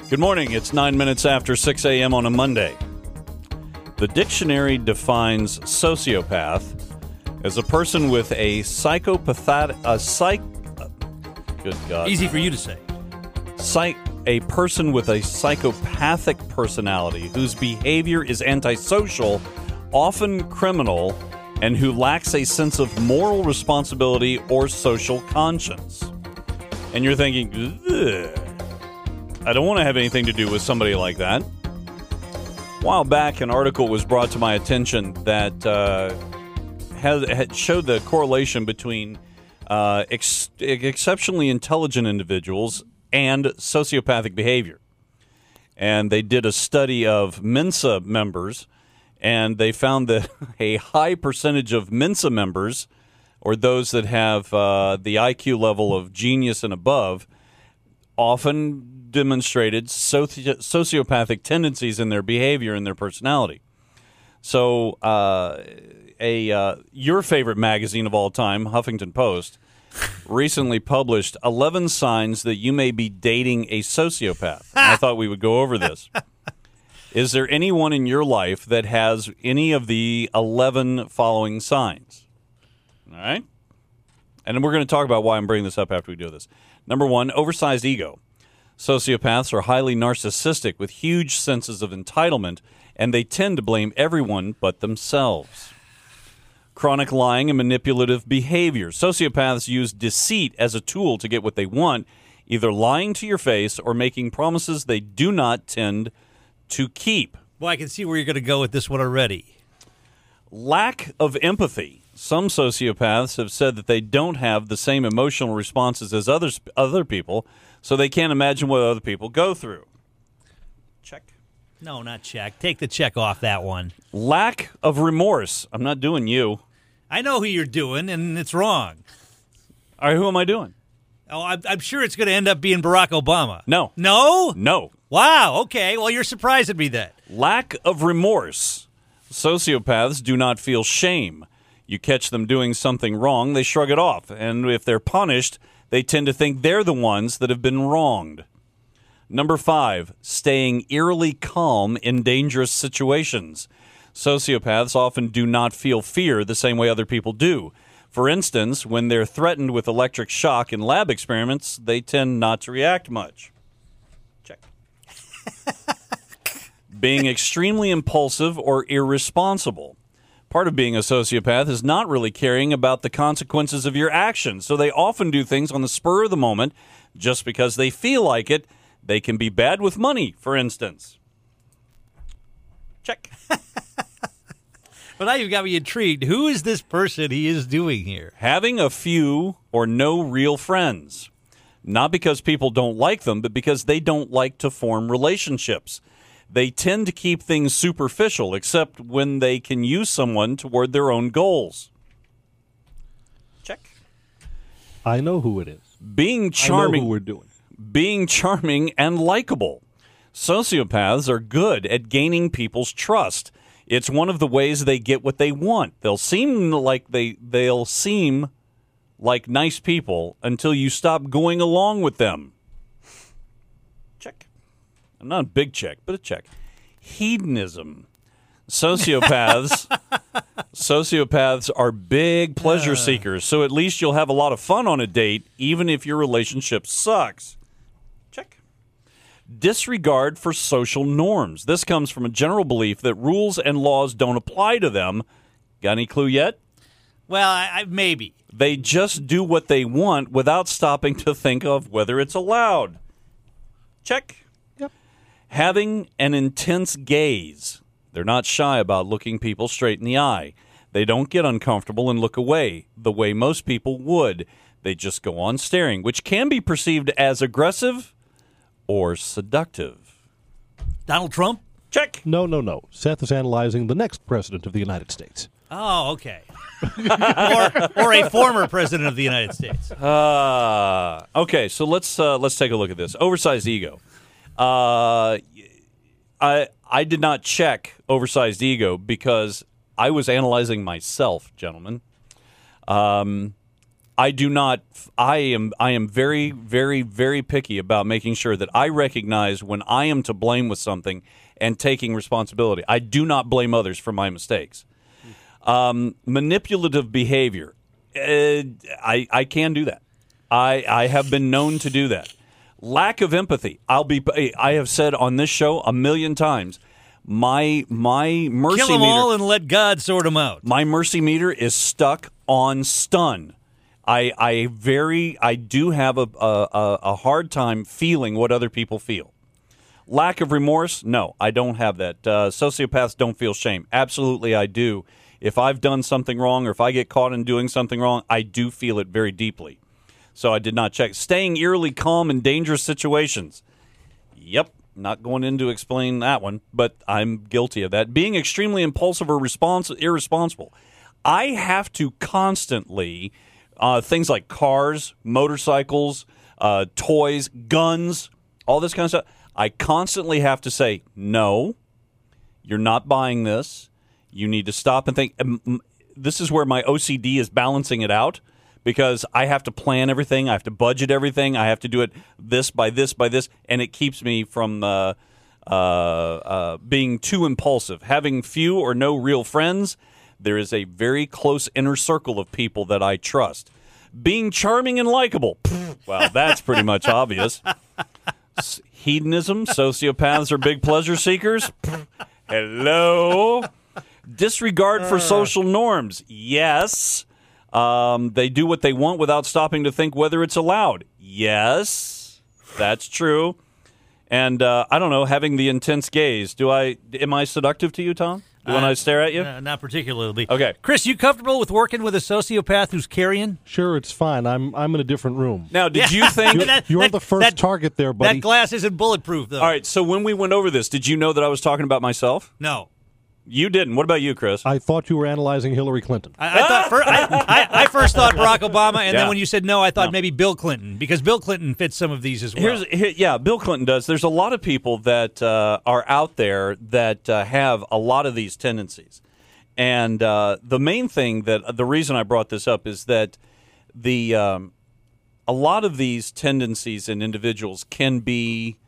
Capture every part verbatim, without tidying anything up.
Good morning. It's nine minutes after six a.m. on a Monday. The dictionary defines sociopath as a person with a psychopath, a psych, good God, easy for you to say, psych, a person with a psychopathic personality whose behavior is antisocial, often criminal, and who lacks a sense of moral responsibility or social conscience. And you're thinking, ugh. I don't want to have anything to do with somebody like that. A while back, an article was brought to my attention that uh, has, had showed the correlation between uh, ex- exceptionally intelligent individuals and sociopathic behavior. And they did a study of Mensa members, and they found that a high percentage of Mensa members, or those that have uh, the I Q level of genius and above, often demonstrated soci- sociopathic tendencies in their behavior and their personality. So, uh, a uh, your favorite magazine of all time, Huffington Post, recently published eleven signs that you may be dating a sociopath. And I thought we would go over this. Is there anyone in your life that has any of the eleven following signs? All right? And we're going to talk about why I'm bringing this up after we do this. Number one, oversized ego. Sociopaths are highly narcissistic with huge senses of entitlement, and they tend to blame everyone but themselves. Chronic lying and manipulative behavior. Sociopaths use deceit as a tool to get what they want, either lying to your face or making promises they do not tend to keep. Well, I can see where you're going to go with this one already. Lack of empathy. Some sociopaths have said that they don't have the same emotional responses as others, other people, so they can't imagine what other people go through. Check. No, not check. Take the check off that one. Lack of remorse. I'm not doing you. I know who you're doing, and it's wrong. All right, who am I doing? Oh, I'm, I'm sure it's going to end up being Barack Obama. No. No? No. Wow, okay. Well, you're surprising me then. Lack of remorse. Sociopaths do not feel shame. You catch them doing something wrong, they shrug it off. And if they're punished, they tend to think they're the ones that have been wronged. Number five, staying eerily calm in dangerous situations. Sociopaths often do not feel fear the same way other people do. For instance, when they're threatened with electric shock in lab experiments, they tend not to react much. Check. Being extremely impulsive or irresponsible. Part of being a sociopath is not really caring about the consequences of your actions, so they often do things on the spur of the moment just because they feel like it. They can be bad with money, for instance. Check. But now you've got me intrigued. Who is this person he is doing here? Having a few or no real friends. Not because people don't like them, but because they don't like to form relationships. They tend to keep things superficial, except when they can use someone toward their own goals. Check. I know who it is. Being charming. I know who we're doing. Being charming and likable. Sociopaths are good at gaining people's trust. It's one of the ways they get what they want. They'll seem like they they'll seem like nice people until you stop going along with them. Check. Not a big check, but a check. Hedonism. Sociopaths sociopaths are big pleasure seekers, so at least you'll have a lot of fun on a date, even if your relationship sucks. Check. Disregard for social norms. This comes from a general belief that rules and laws don't apply to them. Got any clue yet? Well, I, I, maybe. They just do what they want without stopping to think of whether it's allowed. Check. Having an intense gaze. They're not shy about looking people straight in the eye. They don't get uncomfortable and look away the way most people would. They just go on staring, which can be perceived as aggressive or seductive. Donald Trump? Check. No, no, no. Seth is analyzing the next president of the United States. Oh, okay. or, or a former president of the United States. Uh, okay, so let's uh, let's take a look at this. Oversized ego. Uh, I I did not check oversized ego because I was analyzing myself, gentlemen. Um, I do not. I am. I am very, very, very picky about making sure that I recognize when I am to blame with something and taking responsibility. I do not blame others for my mistakes. Um, manipulative behavior. Uh, I I can do that. I I have been known to do that. Lack of empathy. I'll be. I have said on this show a million times. My my mercy Kill them meter. all and let God sort them out. My mercy meter is stuck on stun. I I very I do have a a, a hard time feeling what other people feel. Lack of remorse? No, I don't have that. Uh, sociopaths don't feel shame. Absolutely, I do. If I've done something wrong or if I get caught in doing something wrong, I do feel it very deeply. So I did not check. Staying eerily calm in dangerous situations. Yep, not going in to explain that one, but I'm guilty of that. Being extremely impulsive or respons- irresponsible. I have to constantly, uh, things like cars, motorcycles, uh, toys, guns, all this kind of stuff, I constantly have to say, no, you're not buying this. You need to stop and think. This is where my O C D is balancing it out because I have to plan everything. I have to budget everything. I have to do it this by this by this, and it keeps me from uh, uh, uh, being too impulsive. Having few or no real friends, there is a very close inner circle of people that I trust. Being charming and likable. Well, that's pretty much obvious. Hedonism, sociopaths are big pleasure seekers. Hello. Disregard for social norms. Yes. Um, they do what they want without stopping to think whether it's allowed. Yes. That's true. And uh, I don't know, having the intense gaze. Do I? Am I seductive to you, Tom? Do when uh, I stare at you? Uh, not particularly. Okay. Chris, you comfortable with working with a sociopath who's carrying? Sure, it's fine. I'm I'm in a different room. Now, did you think... You're, that, you're that, the first that, target there, buddy. That glass isn't bulletproof, though. All right, so when we went over this, did you know that I was talking about myself? No. You didn't. What about you, Chris? I thought you were analyzing Hillary Clinton. I, I thought fir- I, I, I first thought Barack Obama, and Yeah. then when you said no, I thought No. maybe Bill Clinton, because Bill Clinton fits some of these as well. Here's, here, yeah, Bill Clinton does. There's a lot of people that uh, are out there that uh, have a lot of these tendencies. And uh, the main thing that the reason I brought this up is that the um, a lot of these tendencies in individuals can be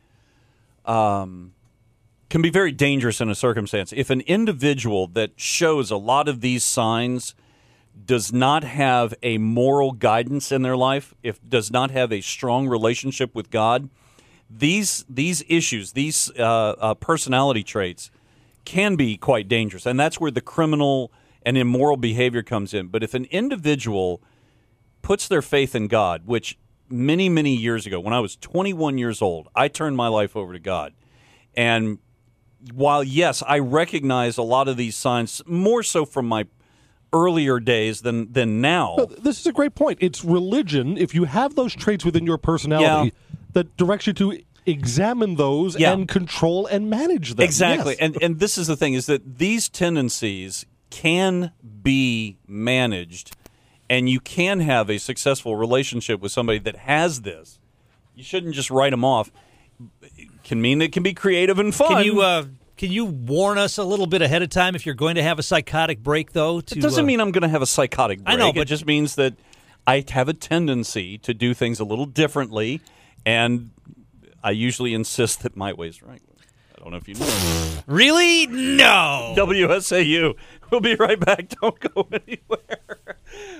um, can be very dangerous in a circumstance. If an individual that shows a lot of these signs does not have a moral guidance in their life, if does not have a strong relationship with God, these these issues, these uh, uh, personality traits can be quite dangerous. And that's where the criminal and immoral behavior comes in. But if an individual puts their faith in God, which many, many years ago, when I was twenty-one years old, I turned my life over to God. And while, yes, I recognize a lot of these signs, more so from my earlier days than, than now. No, this is a great point. It's religion, if you have those traits within your personality, Yeah. that directs you to examine those Yeah. and control and manage them. Exactly. Yes. And and this is the thing, is that these tendencies can be managed, and you can have a successful relationship with somebody that has this. You shouldn't just write them off. It can mean it can be creative and fun. Can you uh, can you warn us a little bit ahead of time if you're going to have a psychotic break, though? To, it doesn't uh, mean I'm going to have a psychotic break. I know, but it just means that I have a tendency to do things a little differently, and I usually insist that my way's right. I don't know if you know. Really? No. W S A U. We'll be right back. Don't go anywhere.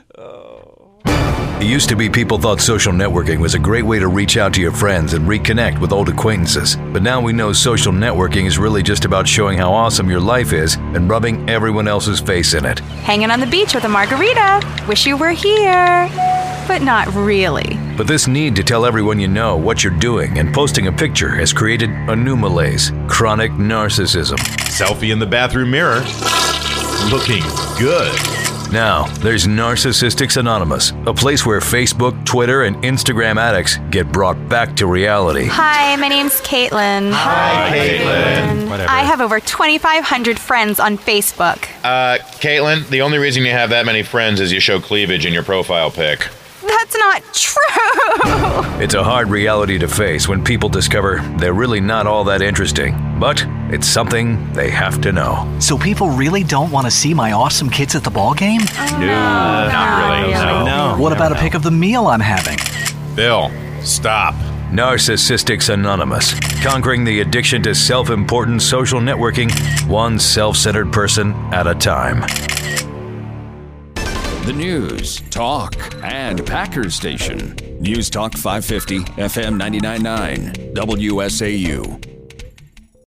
It used to be people thought social networking was a great way to reach out to your friends and reconnect with old acquaintances. But now we know social networking is really just about showing how awesome your life is and rubbing everyone else's face in it. Hanging on the beach with a margarita. Wish you were here. But not really. But this need to tell everyone you know what you're doing and posting a picture has created a new malaise, chronic narcissism. Selfie in the bathroom mirror. Looking good. Now, there's Narcissistics Anonymous, a place where Facebook, Twitter, and Instagram addicts get brought back to reality. Hi, my name's Caitlin. Hi, Caitlin. Whatever. I have over twenty-five hundred friends on Facebook. Uh, Caitlin, the only reason you have that many friends is you show cleavage in your profile pic. That's not true. It's a hard reality to face when people discover they're really not all that interesting. but it's something they have to know. So people really don't want to see my awesome kids at the ball game? Oh, No, not really. No, no. What about a pic of the meal I'm having? Bill, stop. Narcissistics Anonymous, conquering the addiction to self-important social networking, one self-centered person at a time. The news, talk, and Packers station. News Talk five fifty, F M ninety-nine point nine, W S A U.